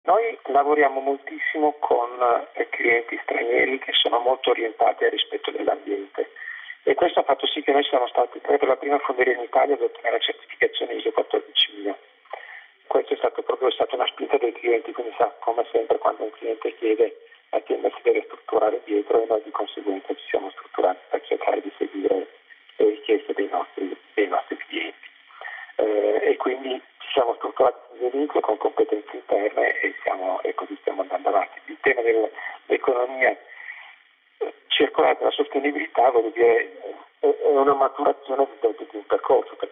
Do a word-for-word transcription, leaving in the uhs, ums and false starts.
Noi lavoriamo moltissimo con eh, clienti stranieri che sono molto orientati al rispetto dell'ambiente e questo ha fatto sì che noi siamo stati proprio la prima fonderia in Italia ad ottenere la certificazione I S O quattordicimila. Questo è stato proprio stata una spinta dei clienti, quindi sa, come sempre quando un cliente chiede, l'azienda si deve strutturare dietro e noi di conseguenza ci siamo strutturati per cercare di seguire le richieste dei nostri, dei nostri clienti. Eh, e quindi ci siamo strutturati all'inizio con competenze interne e, siamo, e così stiamo andando avanti. Il tema dell'economia circolare, della sostenibilità, vuol dire è una maturazione di, di un percorso,